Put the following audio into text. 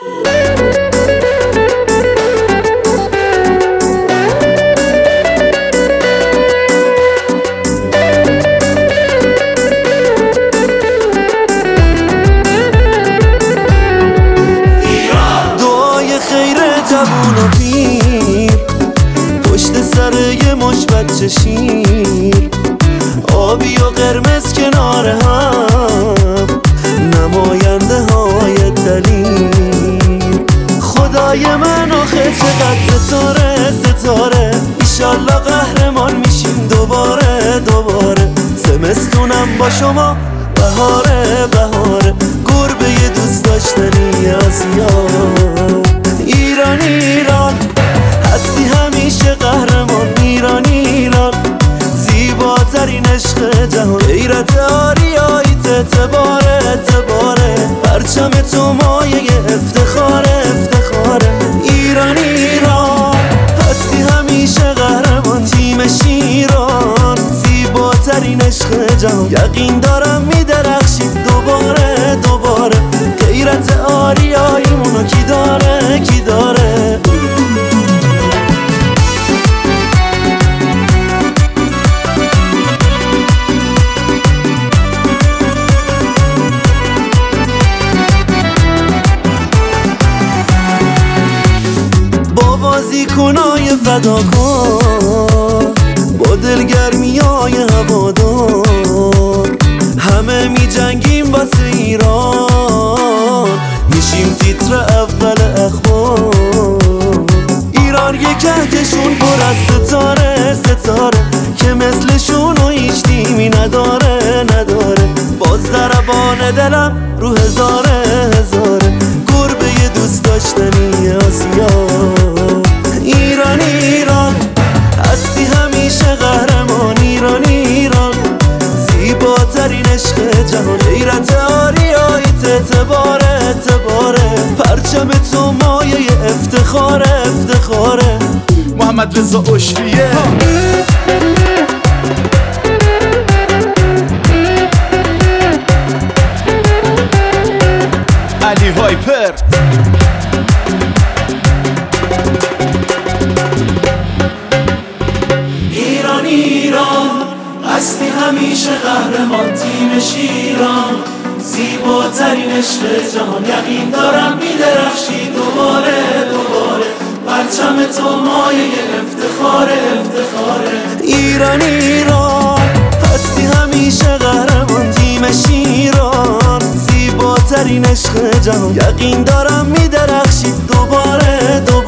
دعای خیر جوون و پیر پشت سر یه مش بچه شیر، آبی و قرمز کنار هم، نماینده های دلیر. خدای من آخه چقدر ستاره، ایشالله قهرمان میشیم دوباره. زمستونم با شما بهاره، گربه ی دوست داشتنی آسیا. ایران هستی همیشه قهرمان، ایران زیباترین عشق جهان. غیرت آریاییت اعتباره، پرچم تو مایه افتخاره. ایران هستی همیشه قهرمان، تیم شیران زیباترین عشق جهان. یقین دارم میدرخشید دوباره، غیرت آریاییمونو کی داره. با بازیکنای فداکار، با دلگرمیای هوادار، همه می جنگیم واسه ایران، میشیم تیتر اول اخبار. ایران یه کهکشون پر از ستاره که مثلشون و هیچ تیمی نداره. باز ضربان دلم رو هزاره، گربه ی دوست داشتنی آسیا. ایران هستی همیشه قهرمان، ایران زیباترین عشق جهان. غیرت آریاییت اعتباره، پرچم تو مایه افتخاره. محمد رضا اشریه، علی هایپر، ایران هستی همیشه قهرمان، تیم شیران زیباترین عشق جهان. یقین دارم میدرخشی دوباره، پرچم تو مایه افتخاره. ایران هستی همیشه قهرمان، تیم شیران زیباترین عشق جهان. یقین دارم میدرخشی دوباره.